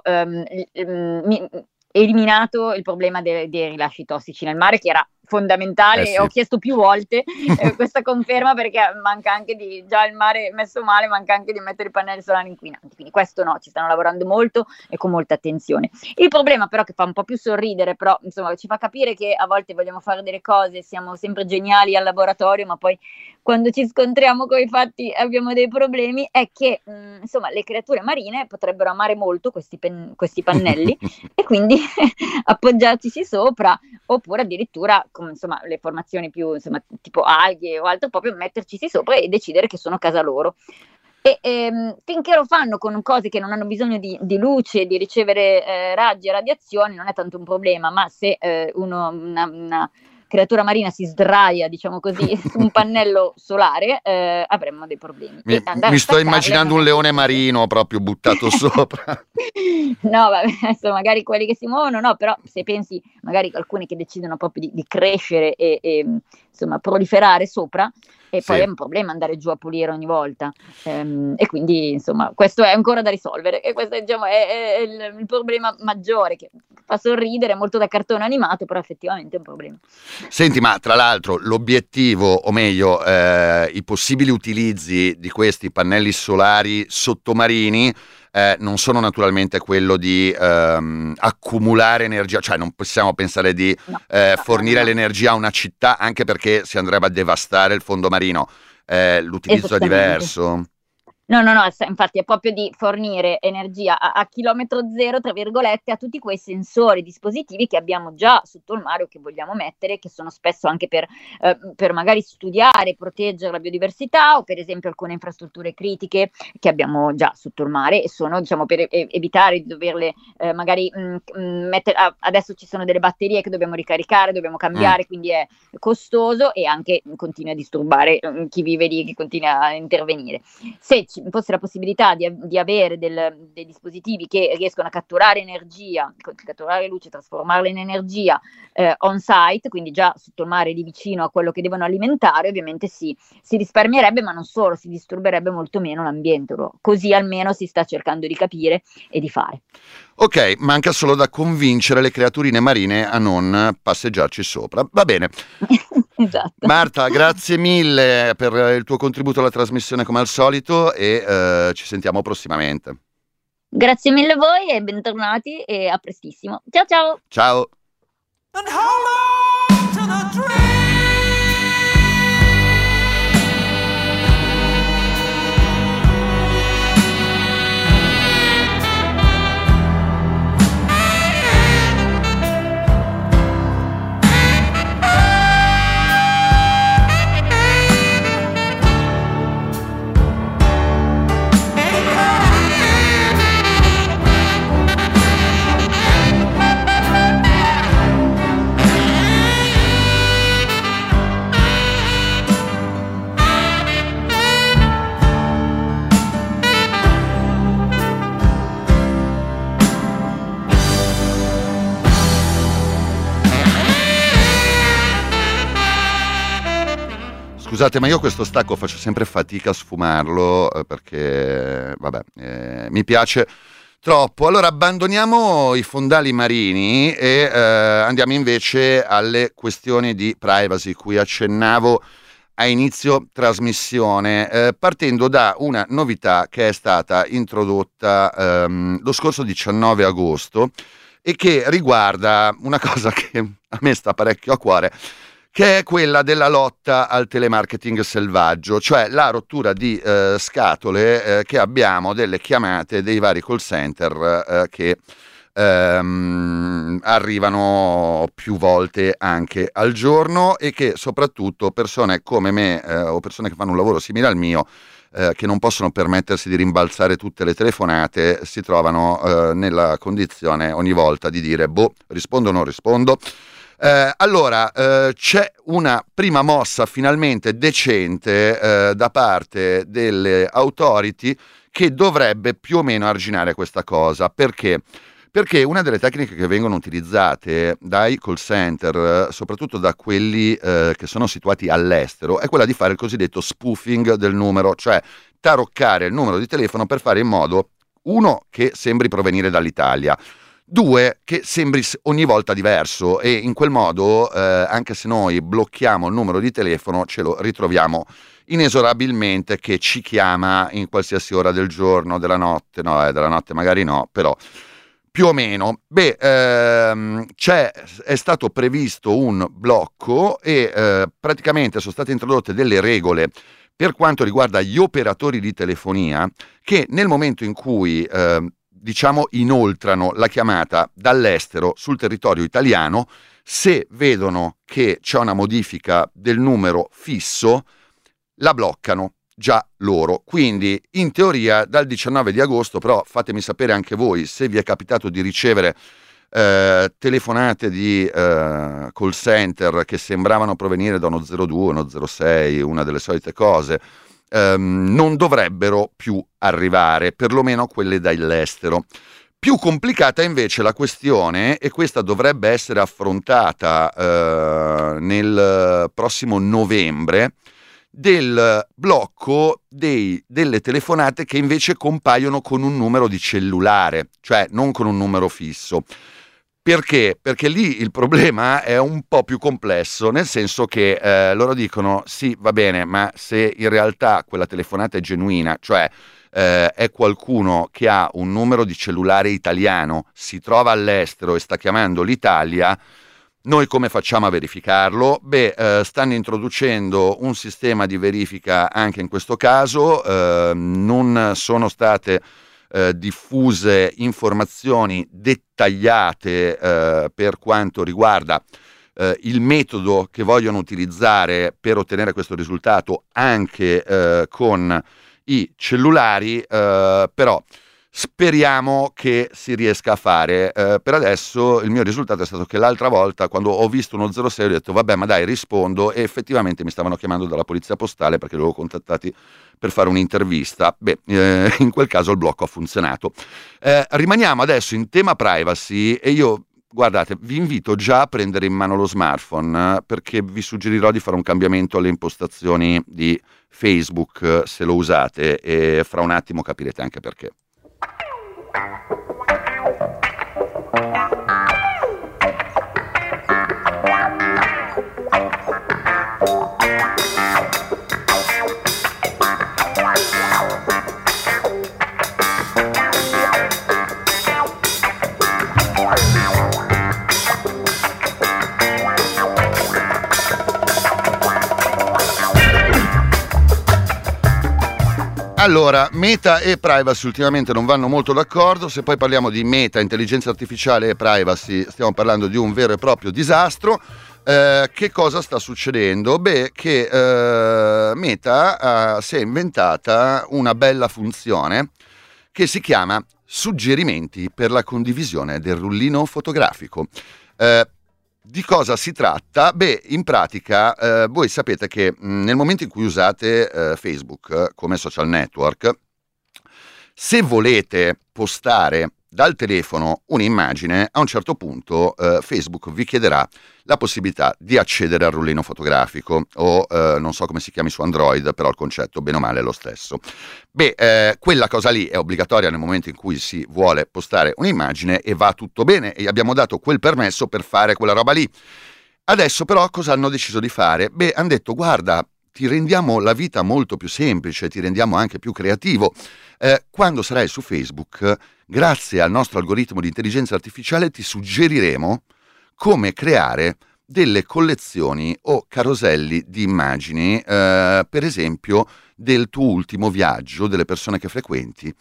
eliminato il problema dei rilasci tossici nel mare, che era fondamentale. Sì. Ho chiesto più volte questa conferma, perché manca anche già il mare messo male, manca anche di mettere i pannelli solari inquinanti, quindi questo no, ci stanno lavorando molto e con molta attenzione. Il problema però, che fa un po' più sorridere, però insomma ci fa capire che a volte vogliamo fare delle cose, siamo sempre geniali al laboratorio, ma poi quando ci scontriamo con i fatti abbiamo dei problemi, è che insomma le creature marine potrebbero amare molto questi pannelli e quindi appoggiarci sopra, oppure addirittura insomma le formazioni più, insomma, tipo alghe o altro, proprio metterci sopra e decidere che sono casa loro. E finché lo fanno con cose che non hanno bisogno di luce, di ricevere raggi e radiazioni, non è tanto un problema, ma se una creatura marina si sdraia, diciamo così, su un pannello solare, avremmo dei problemi. Mi sto immaginando un leone marino proprio buttato sopra. No, vabbè, adesso magari quelli che si muovono, no, però se pensi magari alcuni che decidono proprio di crescere e insomma proliferare sopra, e poi è un problema andare giù a pulire ogni volta, e quindi insomma questo è ancora da risolvere, e questo, diciamo, è il problema maggiore, che fa sorridere, molto da cartone animato, però effettivamente è un problema. Senti, ma tra l'altro l'obiettivo, o meglio i possibili utilizzi di questi pannelli solari sottomarini non sono naturalmente quello di accumulare energia, cioè non possiamo pensare di fornire l'energia a una città, anche perché si andrebbe a devastare il fondo marino. L'utilizzo è diverso. No, infatti è proprio di fornire energia a chilometro zero, tra virgolette, a tutti quei sensori, dispositivi che abbiamo già sotto il mare o che vogliamo mettere, che sono spesso anche per magari studiare e proteggere la biodiversità, o per esempio alcune infrastrutture critiche che abbiamo già sotto il mare, e sono, diciamo, per evitare di doverle magari mettere. Adesso ci sono delle batterie che dobbiamo ricaricare, dobbiamo cambiare, quindi è costoso e anche continua a disturbare chi vive lì, che continua a intervenire. Se ci fosse la possibilità di avere dei dispositivi che riescono a catturare energia, catturare luce, trasformarla in energia on site, quindi già sotto il mare, lì vicino a quello che devono alimentare, ovviamente si risparmierebbe, ma non solo, si disturberebbe molto meno l'ambiente. Così almeno si sta cercando di capire e di fare. Ok, manca solo da convincere le creaturine marine a non passeggiarci sopra. Va bene. Esatto. Marta, grazie mille per il tuo contributo alla trasmissione come al solito e ci sentiamo prossimamente. Grazie mille a voi e bentornati e a prestissimo. Ciao ciao. Ciao. Scusate, ma io questo stacco faccio sempre fatica a sfumarlo perché, vabbè, mi piace troppo. Allora abbandoniamo i fondali marini e andiamo invece alle questioni di privacy cui accennavo a inizio trasmissione, partendo da una novità che è stata introdotta lo scorso 19 agosto e che riguarda una cosa che a me sta parecchio a cuore, che è quella della lotta al telemarketing selvaggio, cioè la rottura di scatole che abbiamo delle chiamate dei vari call center che arrivano più volte anche al giorno e che soprattutto persone come me o persone che fanno un lavoro simile al mio che non possono permettersi di rimbalzare tutte le telefonate si trovano nella condizione ogni volta di dire rispondo o non rispondo. Allora c'è una prima mossa finalmente decente da parte delle authority che dovrebbe più o meno arginare questa cosa. Perché? Perché una delle tecniche che vengono utilizzate dai call center, soprattutto da quelli che sono situati all'estero, è quella di fare il cosiddetto spoofing del numero, cioè taroccare il numero di telefono per fare in modo, uno, che sembri provenire dall'Italia, due, che sembri ogni volta diverso e in quel modo, anche se noi blocchiamo il numero di telefono, ce lo ritroviamo inesorabilmente che ci chiama in qualsiasi ora del giorno, della notte, no, della notte magari no, però più o meno. È stato previsto un blocco e praticamente sono state introdotte delle regole per quanto riguarda gli operatori di telefonia che nel momento in cui inoltrano la chiamata dall'estero sul territorio italiano, se vedono che c'è una modifica del numero fisso, la bloccano già loro. Quindi in teoria dal 19 di agosto, però fatemi sapere anche voi se vi è capitato di ricevere telefonate di call center che sembravano provenire da uno 02, uno 06, una delle solite cose. Non dovrebbero più arrivare, perlomeno quelle dall'estero. Più complicata invece la questione, e questa dovrebbe essere affrontata nel prossimo novembre, del blocco delle telefonate che invece compaiono con un numero di cellulare, cioè non con un numero fisso. Perché? Perché lì il problema è un po' più complesso, nel senso che loro dicono sì, va bene, ma se in realtà quella telefonata è genuina, cioè è qualcuno che ha un numero di cellulare italiano, si trova all'estero e sta chiamando l'Italia, Noi come facciamo a verificarlo? Stanno introducendo un sistema di verifica anche in questo caso, non sono state diffuse informazioni dettagliate per quanto riguarda il metodo che vogliono utilizzare per ottenere questo risultato anche con i cellulari, però speriamo che si riesca a fare. Per adesso il mio risultato è stato che l'altra volta, quando ho visto uno 06, ho detto vabbè, ma dai, rispondo, e effettivamente mi stavano chiamando dalla polizia postale perché li avevo contattati per fare un'intervista. In quel caso il blocco ha funzionato. Rimaniamo adesso in tema privacy e io, guardate, vi invito già a prendere in mano lo smartphone perché vi suggerirò di fare un cambiamento alle impostazioni di Facebook se lo usate, e fra un attimo capirete anche perché. Allora, Meta e privacy ultimamente non vanno molto d'accordo. Se poi parliamo di Meta, intelligenza artificiale e privacy, stiamo parlando di un vero e proprio disastro. Che cosa sta succedendo? Che Meta si è inventata una bella funzione che si chiama suggerimenti per la condivisione del rullino fotografico. Di cosa si tratta? In pratica voi sapete che nel momento in cui usate Facebook come social network, se volete postare dal telefono un'immagine, a un certo punto Facebook vi chiederà la possibilità di accedere al rullino fotografico, o non so come si chiami su Android, però il concetto bene o male è lo stesso. Quella cosa lì è obbligatoria nel momento in cui si vuole postare un'immagine e va tutto bene, e abbiamo dato quel permesso per fare quella roba lì. Adesso però cosa hanno deciso di fare? Hanno detto guarda, ti rendiamo la vita molto più semplice, ti rendiamo anche più creativo. Quando sarai su Facebook, grazie al nostro algoritmo di intelligenza artificiale ti suggeriremo come creare delle collezioni o caroselli di immagini, per esempio del tuo ultimo viaggio, delle persone che frequenti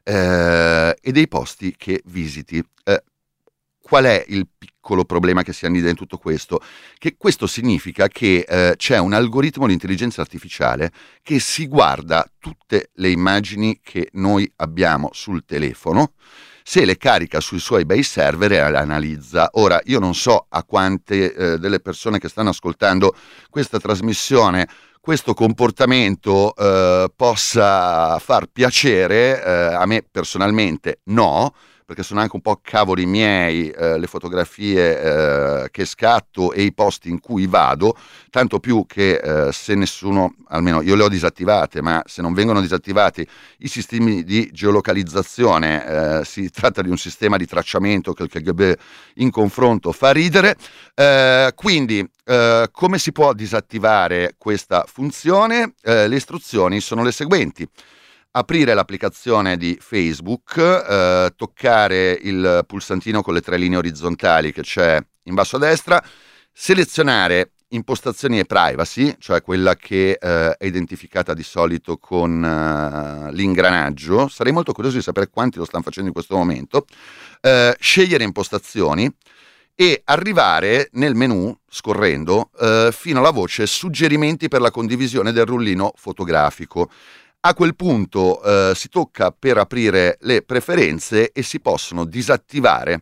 e dei posti che visiti. Qual è il piccolo problema che si annida in tutto questo? Che questo significa che c'è un algoritmo di intelligenza artificiale che si guarda tutte le immagini che noi abbiamo sul telefono, se le carica sui suoi bei server e le analizza. Ora, io non so a quante delle persone che stanno ascoltando questa trasmissione questo comportamento possa far piacere. A me personalmente no, perché sono anche un po' cavoli miei le fotografie che scatto e i posti in cui vado, tanto più che se nessuno, almeno io le ho disattivate, ma se non vengono disattivati i sistemi di geolocalizzazione, si tratta di un sistema di tracciamento che il KGB in confronto fa ridere. Quindi come si può disattivare questa funzione? Le istruzioni sono le seguenti: aprire l'applicazione di Facebook, toccare il pulsantino con le 3 linee orizzontali che c'è in basso a destra, selezionare impostazioni e privacy, cioè quella che è identificata di solito con l'ingranaggio. Sarei molto curioso di sapere quanti lo stanno facendo in questo momento. Scegliere impostazioni e arrivare nel menu, scorrendo, fino alla voce suggerimenti per la condivisione del rullino fotografico. A quel punto si tocca per aprire le preferenze e si possono disattivare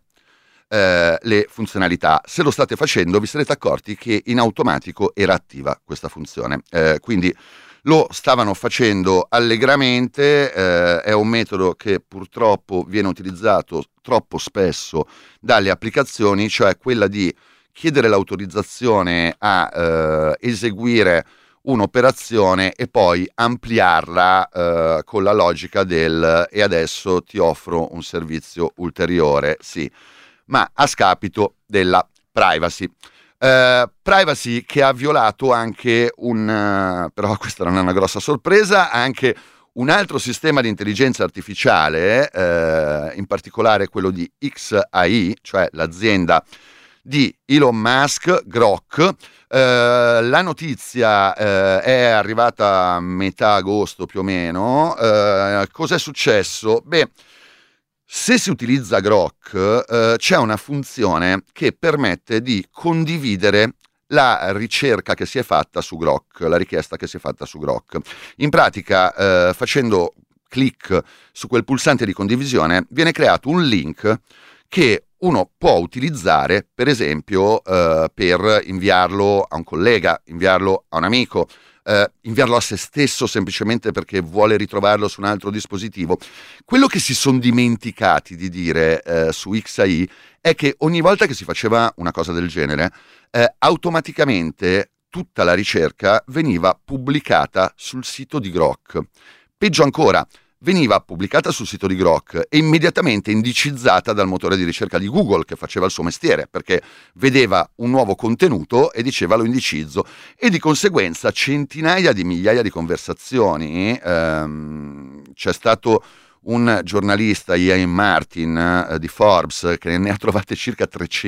le funzionalità. Se lo state facendo vi sarete accorti che in automatico era attiva questa funzione, quindi lo stavano facendo allegramente. È un metodo che purtroppo viene utilizzato troppo spesso dalle applicazioni, cioè quella di chiedere l'autorizzazione a eseguire un'operazione e poi ampliarla con la logica del e adesso ti offro un servizio ulteriore, sì, ma a scapito della privacy. Privacy che ha violato anche però questa non è una grossa sorpresa, anche un altro sistema di intelligenza artificiale, in particolare quello di XAI, cioè l'azienda di Elon Musk, Grok. La notizia è arrivata a metà agosto più o meno. Cos'è successo? Beh, se si utilizza Grok, c'è una funzione che permette di condividere la ricerca che si è fatta su Grok, la richiesta che si è fatta su Grok. In pratica, facendo clic su quel pulsante di condivisione, viene creato un link che uno può utilizzare, per esempio, per inviarlo a un collega, inviarlo a un amico, inviarlo a se stesso semplicemente perché vuole ritrovarlo su un altro dispositivo. Quello che si sono dimenticati di dire su XAI è che ogni volta che si faceva una cosa del genere, automaticamente tutta la ricerca veniva pubblicata sul sito di Grok. Peggio ancora, veniva pubblicata sul sito di Grok e immediatamente indicizzata dal motore di ricerca di Google, che faceva il suo mestiere, perché vedeva un nuovo contenuto e diceva lo indicizzo, e di conseguenza centinaia di migliaia di conversazioni. C'è stato un giornalista, Ian Martin, di Forbes, che ne ha trovate circa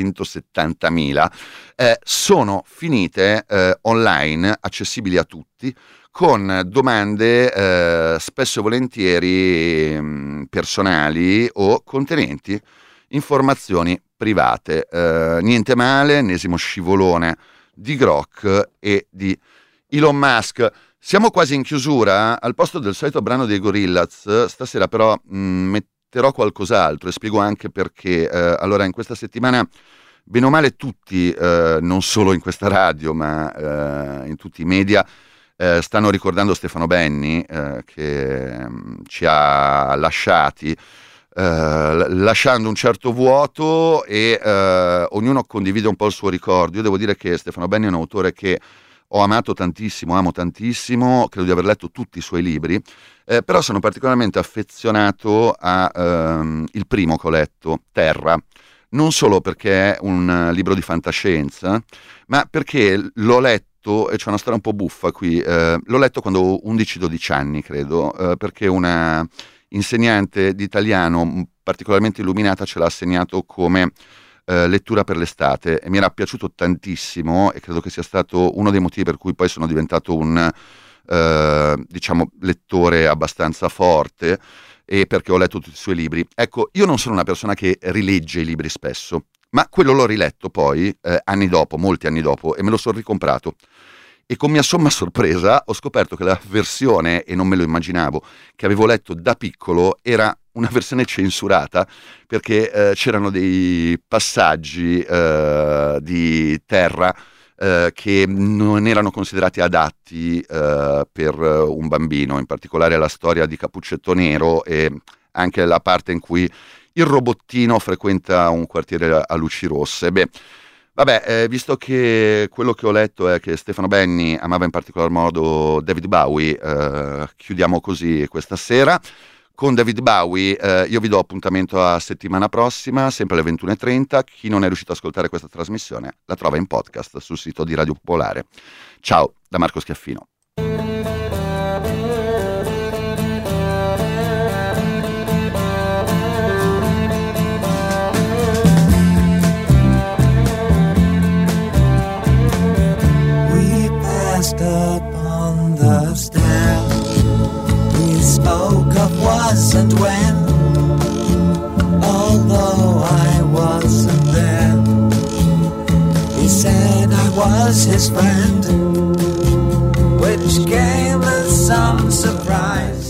370.000, sono finite online, accessibili a tutti, con domande spesso e volentieri personali o contenenti informazioni private. Niente male, ennesimo scivolone di Grok e di Elon Musk. Siamo quasi in chiusura. Al posto del solito brano dei Gorillaz, stasera però metterò qualcos'altro e spiego anche perché. Allora, in questa settimana, bene o male tutti, non solo in questa radio ma in tutti i media, stanno ricordando Stefano Benni, che ci ha lasciati, lasciando un certo vuoto, e ognuno condivide un po' il suo ricordo. Io devo dire che Stefano Benni è un autore che ho amato tantissimo, amo tantissimo, credo di aver letto tutti i suoi libri, però sono particolarmente affezionato a il primo che ho letto, Terra, non solo perché è un libro di fantascienza, ma perché l'ho letto, e c'è una storia un po' buffa qui, l'ho letto quando ho 11-12 anni, credo, perché una insegnante di italiano particolarmente illuminata ce l'ha assegnato come lettura per l'estate, e mi era piaciuto tantissimo, e credo che sia stato uno dei motivi per cui poi sono diventato un diciamo lettore abbastanza forte, e perché ho letto tutti i suoi libri. Ecco, io non sono una persona che rilegge i libri spesso, ma quello l'ho riletto poi anni dopo, molti anni dopo, e me lo sono ricomprato. E con mia somma sorpresa ho scoperto che la versione, e non me lo immaginavo, che avevo letto da piccolo era una versione censurata, perché c'erano dei passaggi di Terra che non erano considerati adatti per un bambino, in particolare la storia di Cappuccetto Nero e anche la parte in cui il robottino frequenta un quartiere a luci rosse. Beh, vabbè, visto che quello che ho letto è che Stefano Benni amava in particolar modo David Bowie, chiudiamo così questa sera con David Bowie. Io vi do appuntamento a settimana prossima, sempre alle 21:30. Chi non è riuscito ad ascoltare questa trasmissione la trova in podcast sul sito di Radio Popolare. Ciao da Marco Schiaffino. Upon the stair, we spoke of was and when, although I wasn't there. He said I was his friend, which came as some surprise.